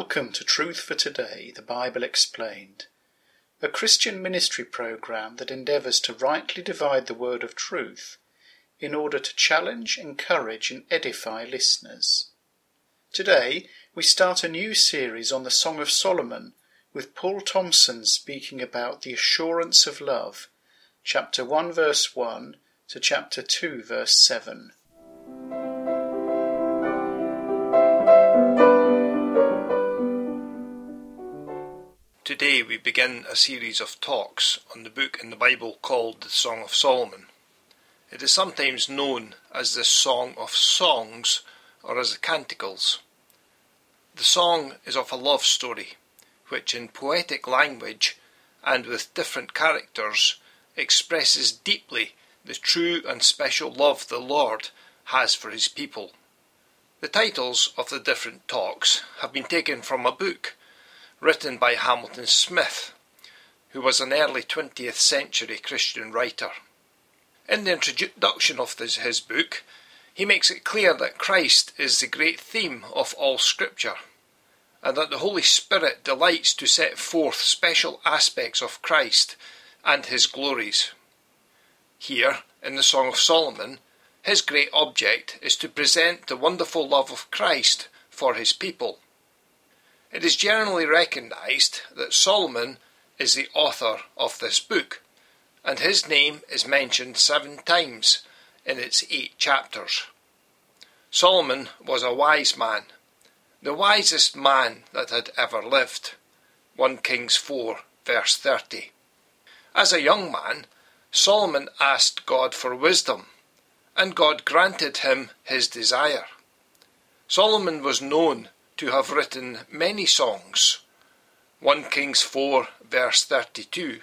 Welcome to Truth for Today, the Bible Explained, a Christian ministry program that endeavours to rightly divide the word of truth in order to challenge, encourage and edify listeners. Today we start a new series on the Song of Solomon with Paul Thompson speaking about the assurance of love, chapter 1 verse 1 to chapter 2 verse 7. Today we begin a series of talks on the book in the Bible called the Song of Solomon. It is sometimes known as the Song of Songs or as the Canticles. The song is of a love story, which in poetic language and with different characters expresses deeply the true and special love the Lord has for his people. The titles of the different talks have been taken from a book written by Hamilton Smith, who was an early 20th century Christian writer. In the introduction of his book, he makes it clear that Christ is the great theme of all Scripture, and that the Holy Spirit delights to set forth special aspects of Christ and his glories. Here, in the Song of Solomon, his great object is to present the wonderful love of Christ for his people. It is generally recognised that Solomon is the author of this book, and his name is mentioned 7 times in its 8 chapters. Solomon was a wise man, the wisest man that had ever lived. 1 Kings 4 verse 30. As a young man, Solomon asked God for wisdom, and God granted him his desire. Solomon was known to have written many songs. 1 Kings 4 verse 32,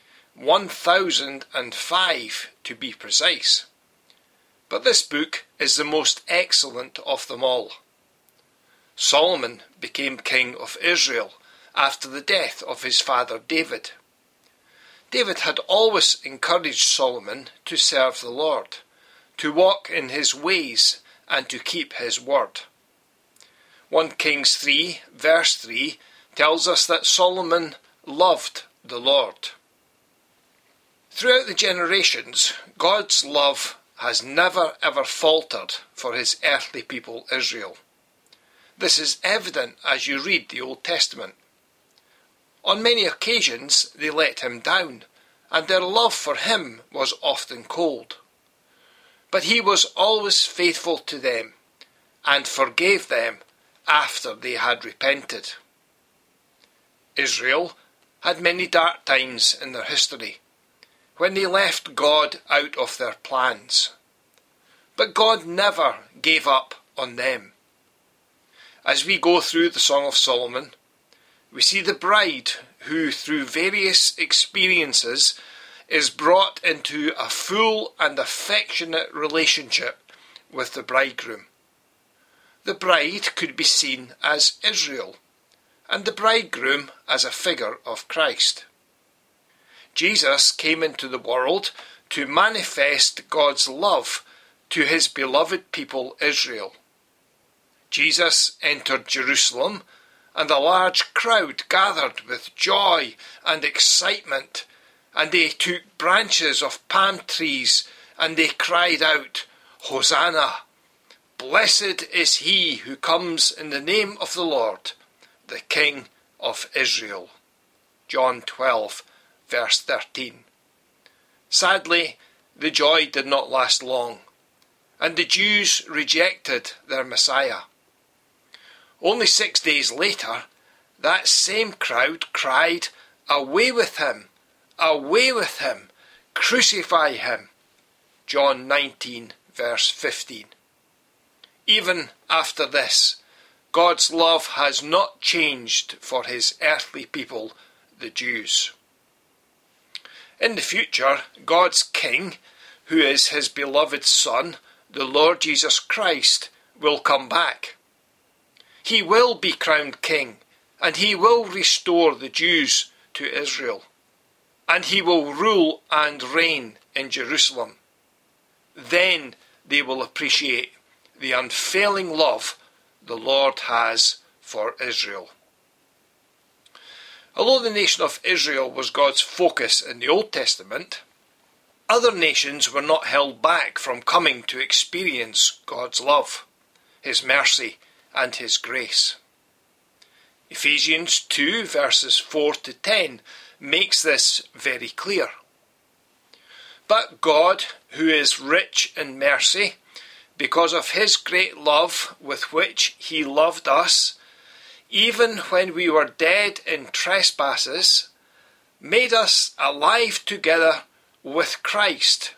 1005 to be precise. But this book is the most excellent of them all. Solomon became king of Israel after the death of his father David. David had always encouraged Solomon to serve the Lord, to walk in his ways and to keep his word. 1 Kings 3 verse 3 tells us that Solomon loved the Lord. Throughout the generations, God's love has never ever faltered for his earthly people Israel. This is evident as you read the Old Testament. On many occasions they let him down, and their love for him was often cold. But he was always faithful to them, and forgave them after they had repented. Israel had many dark times in their history, when they left God out of their plans. But God never gave up on them. As we go through the Song of Solomon, we see the bride who, through various experiences, is brought into a full and affectionate relationship with the bridegroom. The bride could be seen as Israel, and the bridegroom as a figure of Christ. Jesus came into the world to manifest God's love to his beloved people Israel. Jesus entered Jerusalem, and a large crowd gathered with joy and excitement, and they took branches of palm trees and they cried out, "Hosanna! Blessed is he who comes in the name of the Lord, the King of Israel." John 12 verse 13. Sadly, the joy did not last long, and the Jews rejected their Messiah. Only 6 days later, that same crowd cried, "Away with him! Away with him! Crucify him!" John 19 verse 15. Even after this, God's love has not changed for his earthly people, the Jews. In the future, God's King, who is his beloved Son, the Lord Jesus Christ, will come back. He will be crowned King, and he will restore the Jews to Israel, and he will rule and reign in Jerusalem. Then they will appreciate the unfailing love the Lord has for Israel. Although the nation of Israel was God's focus in the Old Testament, other nations were not held back from coming to experience God's love, His mercy and His grace. Ephesians 2 verses 4 to 10 makes this very clear. But God, who is rich in mercy, because of His great love with which He loved us, even when we were dead in trespasses, made us alive together with Christ.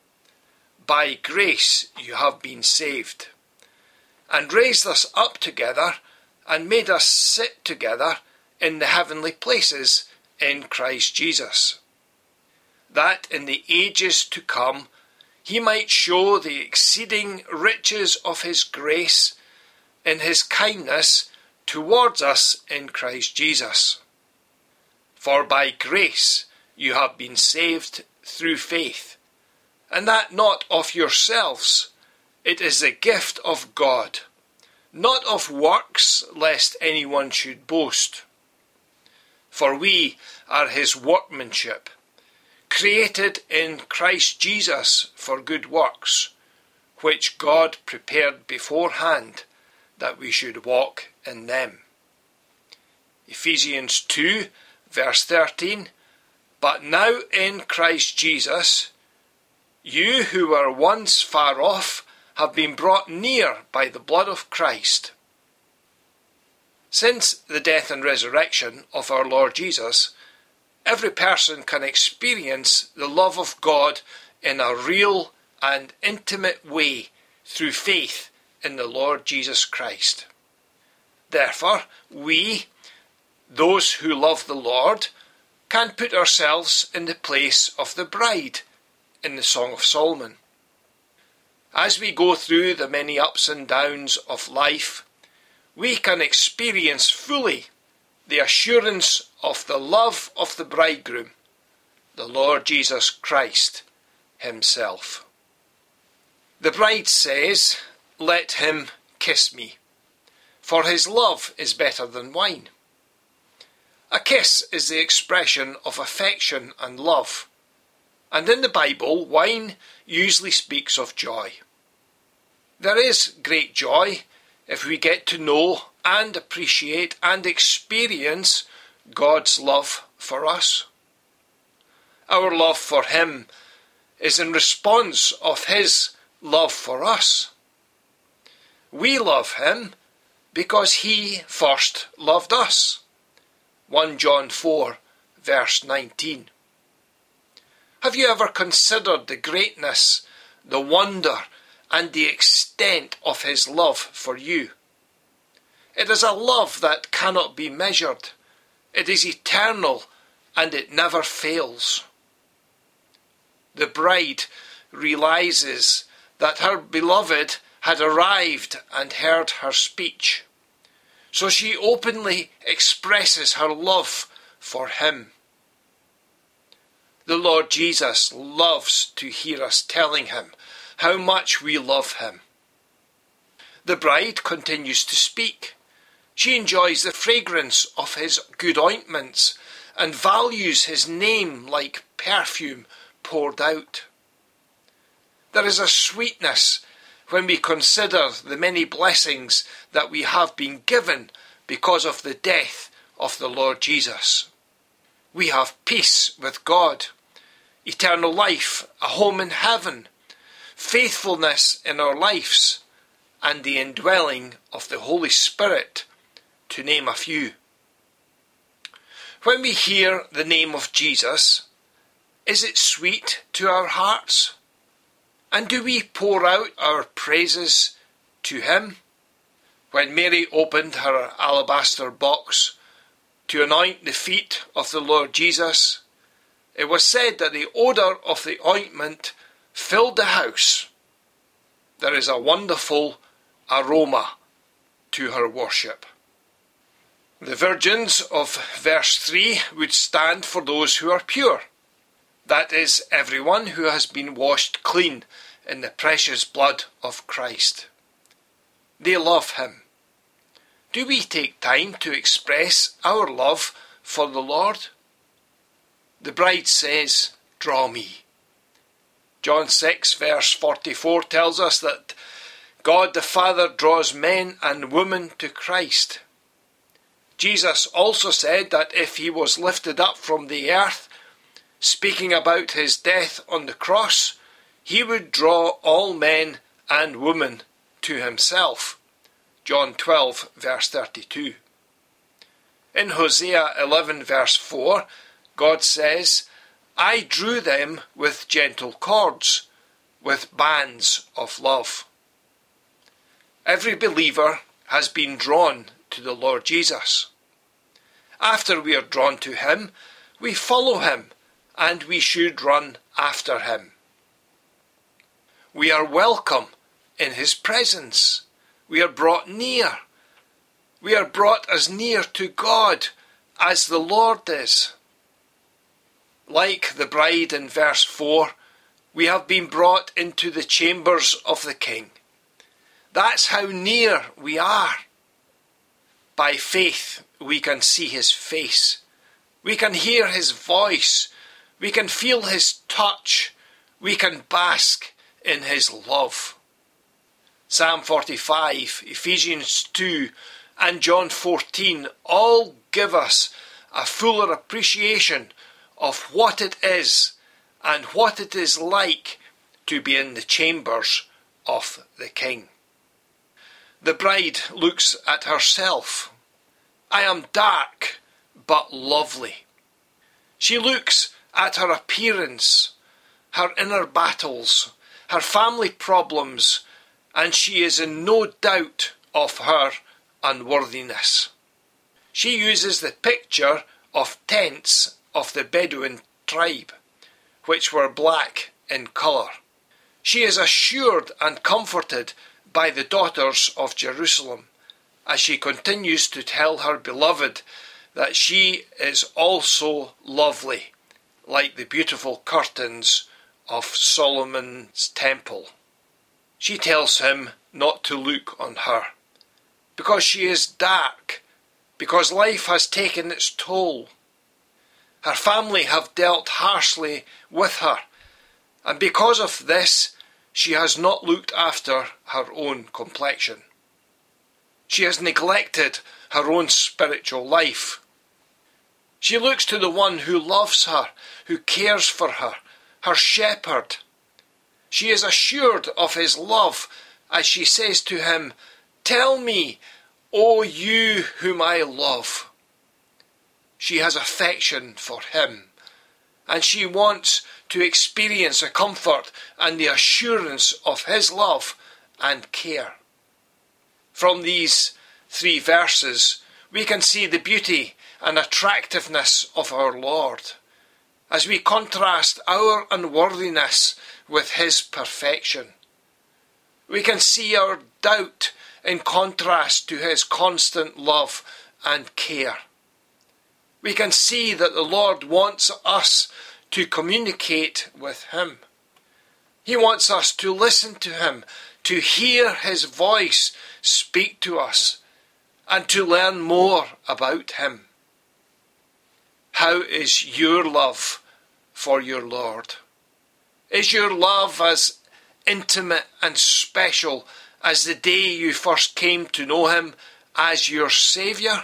By grace you have been saved, and raised us up together, and made us sit together in the heavenly places in Christ Jesus, that in the ages to come He might show the exceeding riches of His grace in His kindness towards us in Christ Jesus. For by grace you have been saved through faith, and that not of yourselves, it is the gift of God, not of works, lest anyone should boast. For we are His workmanship, created in Christ Jesus for good works, which God prepared beforehand that we should walk in them. Ephesians 2 verse 13, But now in Christ Jesus, you who were once far off have been brought near by the blood of Christ. Since the death and resurrection of our Lord Jesus, every person can experience the love of God in a real and intimate way through faith in the Lord Jesus Christ. Therefore, we, those who love the Lord, can put ourselves in the place of the bride in the Song of Solomon. As we go through the many ups and downs of life, we can experience fully the assurance of the love of the bridegroom, the Lord Jesus Christ Himself. The bride says, Let him kiss me, for his love is better than wine. A kiss is the expression of affection and love, and in the Bible, wine usually speaks of joy. There is great joy if we get to know and appreciate and experience God's love for us. Our love for Him is in response of His love for us. We love Him because He first loved us. 1 John 4 verse 19. Have you ever considered the greatness, the wonder, and the extent of His love for you? It is a love that cannot be measured. It is eternal, and it never fails. The bride realizes that her beloved had arrived and heard her speech, so she openly expresses her love for Him. The Lord Jesus loves to hear us telling Him how much we love Him. The bride continues to speak. She enjoys the fragrance of His good ointments and values His name like perfume poured out. There is a sweetness when we consider the many blessings that we have been given because of the death of the Lord Jesus. We have peace with God, eternal life, a home in heaven, faithfulness in our lives, and the indwelling of the Holy Spirit, to name a few. When we hear the name of Jesus, is it sweet to our hearts? And do we pour out our praises to Him? When Mary opened her alabaster box to anoint the feet of the Lord Jesus, it was said that the odour of the ointment filled the house. There is a wonderful aroma to her worship. The virgins of verse 3 would stand for those who are pure. That is, everyone who has been washed clean in the precious blood of Christ. They love Him. Do we take time to express our love for the Lord? The bride says, draw me. John 6 verse 44 tells us that God the Father draws men and women to Christ. Jesus also said that if he was lifted up from the earth, speaking about his death on the cross, he would draw all men and women to himself. John 12 verse 32. In Hosea 11 verse 4, God says, I drew them with gentle cords, with bands of love. Every believer has been drawn to the Lord Jesus. After we are drawn to him, we follow him, and we should run after him. We are welcome in his presence. We are brought near. We are brought as near to God as the Lord is. Like the bride in verse 4, we have been brought into the chambers of the King. That's how near we are. By faith, we can see his face. We can hear his voice. We can feel his touch. We can bask in his love. Psalm 45, Ephesians 2, and John 14 all give us a fuller appreciation of what it is and what it is like to be in the chambers of the King. The bride looks at herself. I am dark, but lovely. She looks at her appearance, her inner battles, her family problems, and she is in no doubt of her unworthiness. She uses the picture of tents of the Bedouin tribe, which were black in colour. She is assured and comforted by the daughters of Jerusalem, as she continues to tell her beloved that she is also lovely, like the beautiful curtains of Solomon's temple. She tells him not to look on her, because she is dark, because life has taken its toll. Her family have dealt harshly with her, and because of this, she has not looked after her own complexion. She has neglected her own spiritual life. She looks to the one who loves her, who cares for her, her shepherd. She is assured of his love as she says to him, tell me, O you whom I love. She has affection for him, and she wants to experience the comfort and the assurance of his love and care. From these 3 verses, we can see the beauty and attractiveness of our Lord, as we contrast our unworthiness with his perfection. We can see our doubt in contrast to his constant love and care. We can see that the Lord wants us to communicate with him. He wants us to listen to him, to hear his voice speak to us, and to learn more about him. How is your love for your Lord? Is your love as intimate and special as the day you first came to know him as your Saviour?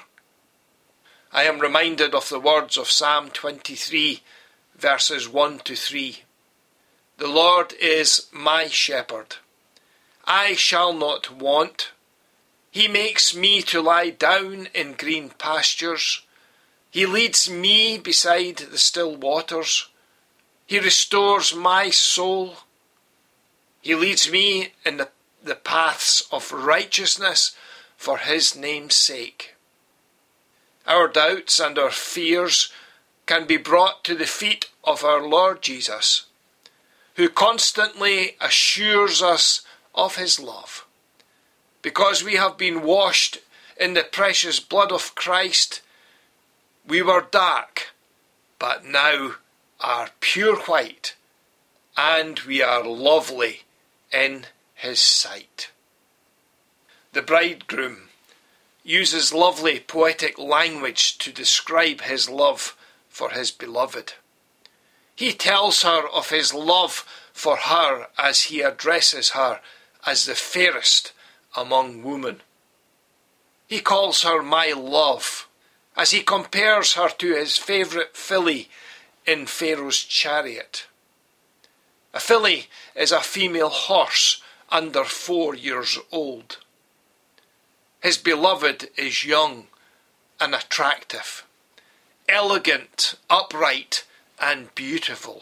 I am reminded of the words of Psalm 23, verses 1 to 3. The Lord is my shepherd. I shall not want. He makes me to lie down in green pastures. He leads me beside the still waters. He restores my soul. He leads me in the paths of righteousness for his name's sake. Our doubts and our fears can be brought to the feet of our Lord Jesus, who constantly assures us of his love. Because we have been washed in the precious blood of Christ, we were dark, but now are pure white, and we are lovely in his sight. The bridegroom uses lovely poetic language to describe his love for his beloved. He tells her of his love for her as he addresses her as the fairest among women. He calls her my love as he compares her to his favourite filly in Pharaoh's chariot. A filly is a female horse under 4 years old. His beloved is young and attractive, elegant, upright, and beautiful.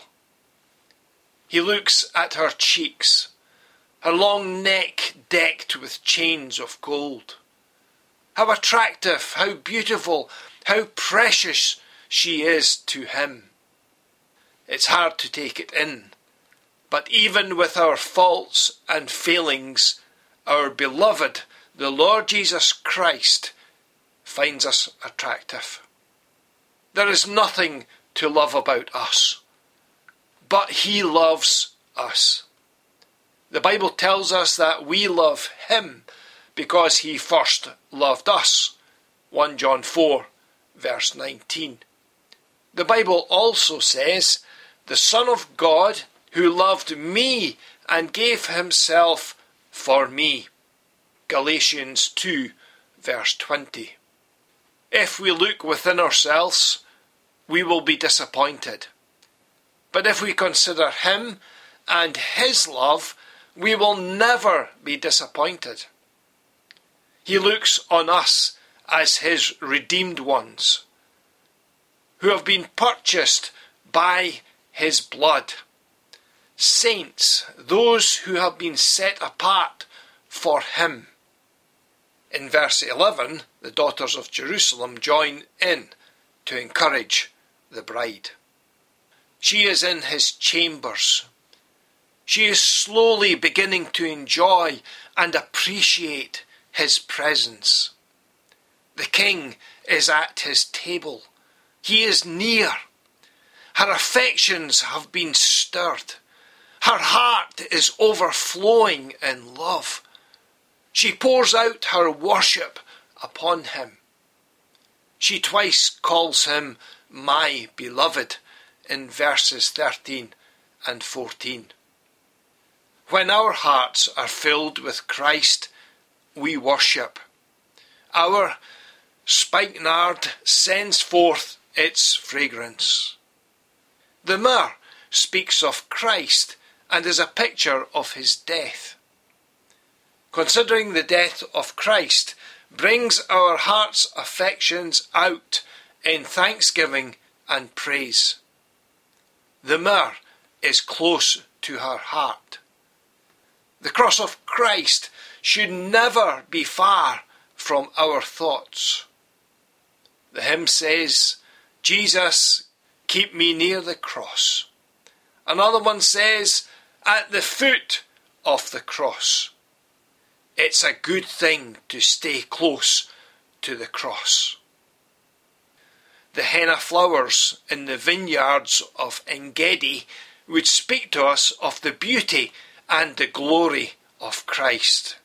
He looks at her cheeks, her long neck decked with chains of gold. How attractive, how beautiful, how precious she is to him. It's hard to take it in, but even with our faults and failings, our beloved, the Lord Jesus Christ, finds us attractive. There is nothing to love about us, but he loves us. The Bible tells us that we love him because he first loved us. 1 John 4, verse 19. The Bible also says, the Son of God who loved me and gave himself for me. Galatians 2, verse 20. If we look within ourselves, we will be disappointed. But if we consider him and his love, we will never be disappointed. He looks on us as his redeemed ones, who have been purchased by his blood. Saints, those who have been set apart for him. In verse 11, the daughters of Jerusalem join in to encourage the bride. She is in his chambers. She is slowly beginning to enjoy and appreciate his presence. The king is at his table. He is near. Her affections have been stirred. Her heart is overflowing in love. She pours out her worship upon him. She twice calls him my beloved in verses 13 and 14. When our hearts are filled with Christ, we worship. Our spikenard sends forth its fragrance. The myrrh speaks of Christ and is a picture of his death. Considering the death of Christ brings our heart's affections out in thanksgiving and praise. The myrrh is close to her heart. The cross of Christ should never be far from our thoughts. The hymn says, Jesus, keep me near the cross. Another one says, at the foot of the cross. It's a good thing to stay close to the cross. The henna flowers in the vineyards of Engedi would speak to us of the beauty and the glory of Christ.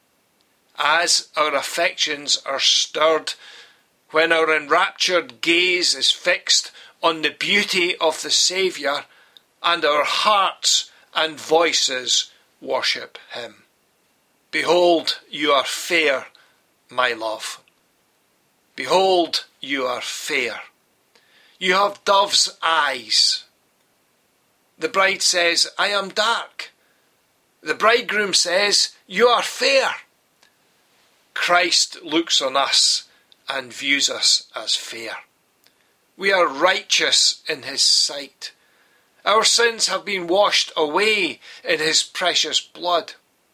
As our affections are stirred, when our enraptured gaze is fixed on the beauty of the Saviour, and our hearts and voices worship him. Behold, you are fair, my love. Behold, you are fair. You have dove's eyes. The bride says, I am dark. The bridegroom says, you are fair. Christ looks on us and views us as fair. We are righteous in his sight. Our sins have been washed away in his precious blood.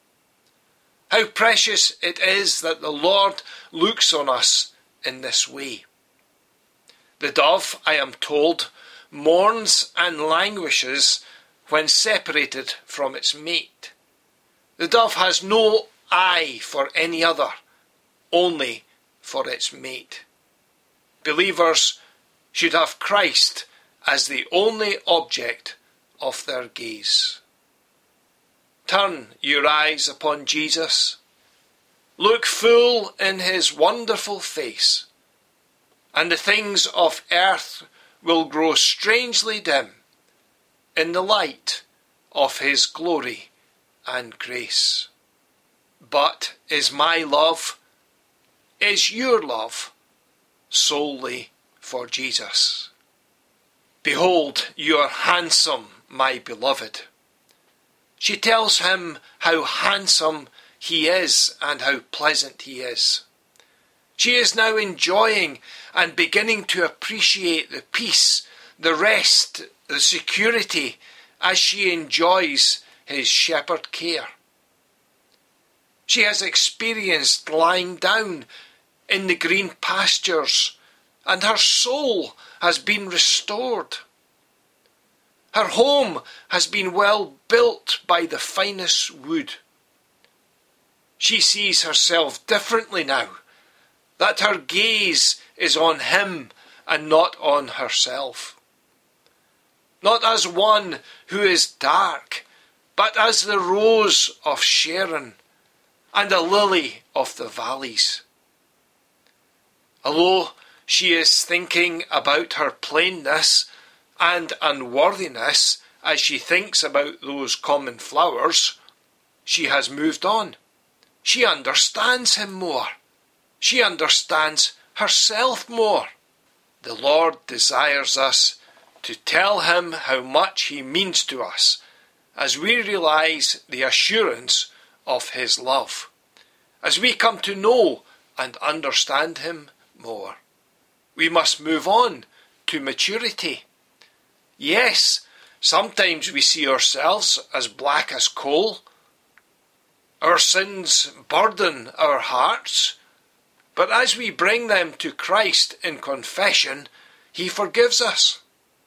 How precious it is that the Lord looks on us in this way. The dove, I am told, mourns and languishes when separated from its mate. The dove has no eye for any other, only for its mate. Believers should have Christ as the only object of their gaze. Turn your eyes upon Jesus. look full in his wonderful face, and the things of earth will grow strangely dim in the light of his glory and grace. But is my love, is your love, solely for Jesus? Behold, you are handsome, my beloved. She tells him how handsome he is and how pleasant he is. She is now enjoying and beginning to appreciate the peace, the rest, the security as she enjoys his shepherd care. She has experienced lying down in the green pastures, and her soul has been restored. Her home has been well built by the finest wood. She sees herself differently now, that her gaze is on him and not on herself. Not as one who is dark, but as the rose of Sharon and a lily of the valleys. Although she is thinking about her plainness and unworthiness as she thinks about those common flowers, she has moved on. She understands him more. She understands herself more. The Lord desires us to tell him how much he means to us as we realise the assurance of his love, as we come to know and understand him more. We must move on to maturity. Yes, sometimes we see ourselves as black as coal. Our sins burden our hearts, but as we bring them to Christ in confession, he forgives us.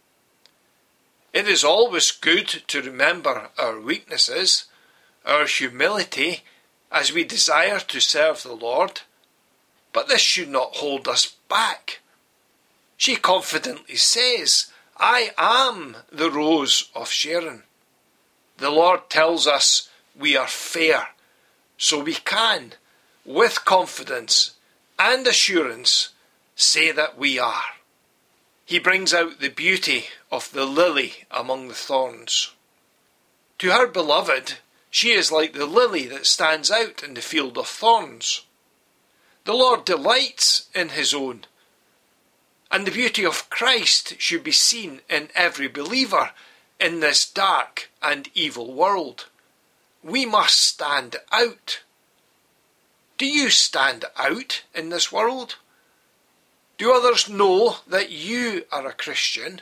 It is always good to remember our weaknesses, our humility, as we desire to serve the Lord, but this should not hold us back. She confidently says, I am the rose of Sharon. The Lord tells us we are fair, so we can, with confidence and assurance, say that we are. He brings out the beauty of the lily among the thorns. To her beloved, she is like the lily that stands out in the field of thorns. The Lord delights in his own, and the beauty of Christ should be seen in every believer in this dark and evil world. We must stand out. Do you stand out in this world? Do others know that you are a Christian?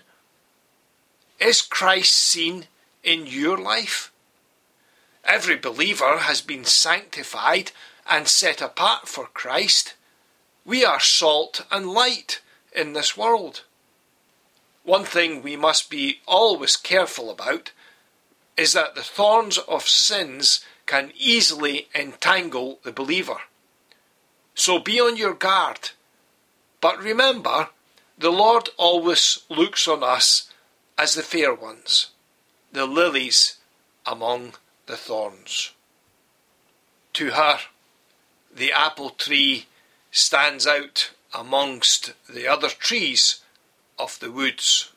Is Christ seen in your life? Every believer has been sanctified and set apart for Christ. We are salt and light in this world. One thing we must be always careful about is that the thorns of sins can easily entangle the believer. So be on your guard. But remember, the Lord always looks on us as the fair ones, the lilies among the thorns. To her, the apple tree stands out amongst the other trees of the woods.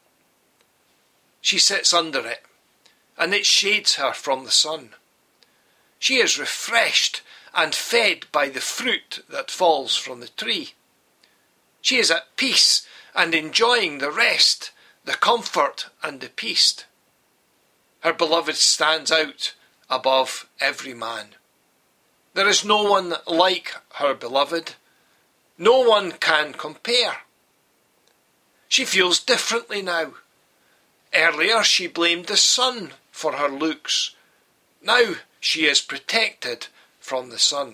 She sits under it, and it shades her from the sun. She is refreshed and fed by the fruit that falls from the tree. She is at peace and enjoying the rest, the comfort and the peace. Her beloved stands out above every man. There is no one like her beloved. No one can compare. She feels differently now. Earlier she blamed the sun for her looks. Now she is protected from the sun.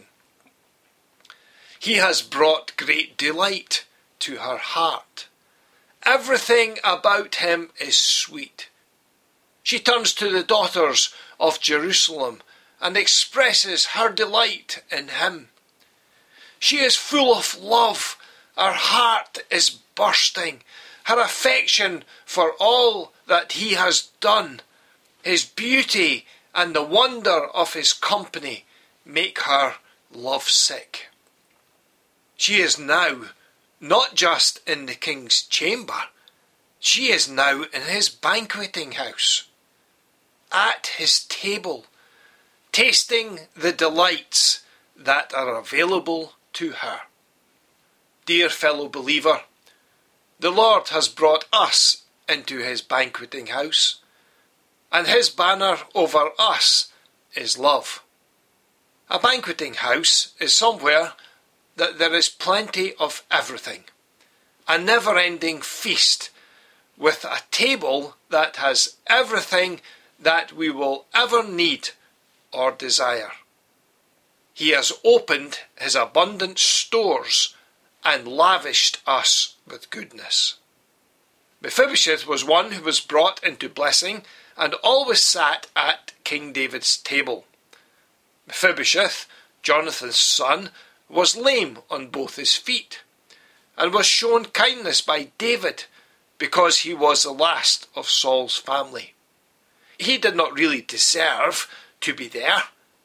He has brought great delight to her heart. Everything about him is sweet. She turns to the daughters of Jerusalem and expresses her delight in him. She is full of love. Her heart is bursting. Her affection for all that he has done, his beauty and the wonder of his company make her love-sick. She is now not just in the king's chamber, she is now in his banqueting house, at his table, tasting the delights that are available to her. Dear fellow believer, the Lord has brought us into his banqueting house, and his banner over us is love. A banqueting house is somewhere that there is plenty of everything, a never-ending feast with a table that has everything that we will ever need or desire. He has opened his abundant stores and lavished us with goodness. Mephibosheth was one who was brought into blessing and always sat at King David's table. Mephibosheth, Jonathan's son, was lame on both his feet, and was shown kindness by David because he was the last of Saul's family. He did not really deserve to be there,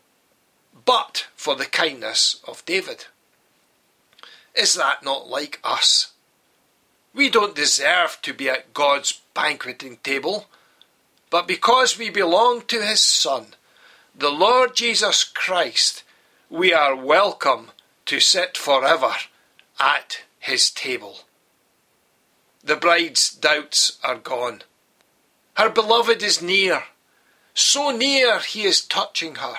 but for the kindness of David. Is that not like us? We don't deserve to be at God's banqueting table, but because we belong to his Son, the Lord Jesus Christ, we are welcome to sit forever at his table. The bride's doubts are gone. Her beloved is near. So near he is touching her.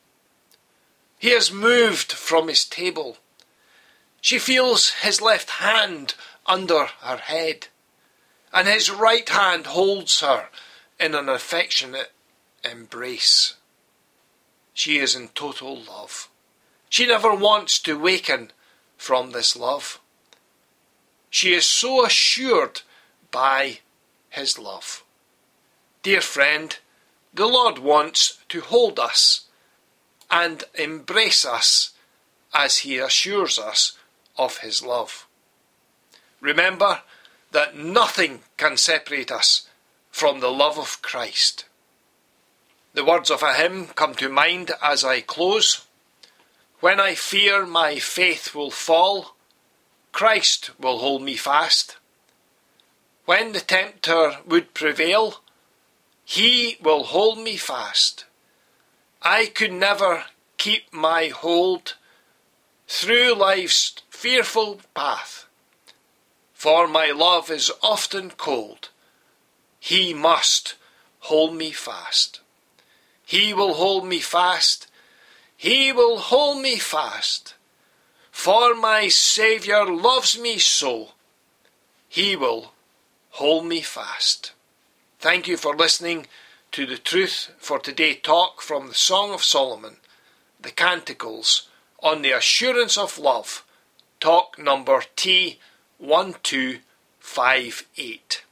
He has moved from his table. She feels his left hand under her head, and his right hand holds her in an affectionate embrace. She is in total love. She never wants to waken from this love. She is so assured by his love. Dear friend, the Lord wants to hold us and embrace us as he assures us of his love. Remember that nothing can separate us from the love of Christ. The words of a hymn come to mind as I close. When I fear my faith will fall, Christ will hold me fast. When the tempter would prevail, he will hold me fast. I could never keep my hold through life's fearful path, for my love is often cold. He must hold me fast. He will hold me fast. He will hold me fast. For my Saviour loves me so. He will hold me fast. Thank you for listening to the Truth for Today talk from the Song of Solomon, the Canticles, on the Assurance of Love, talk number T1258.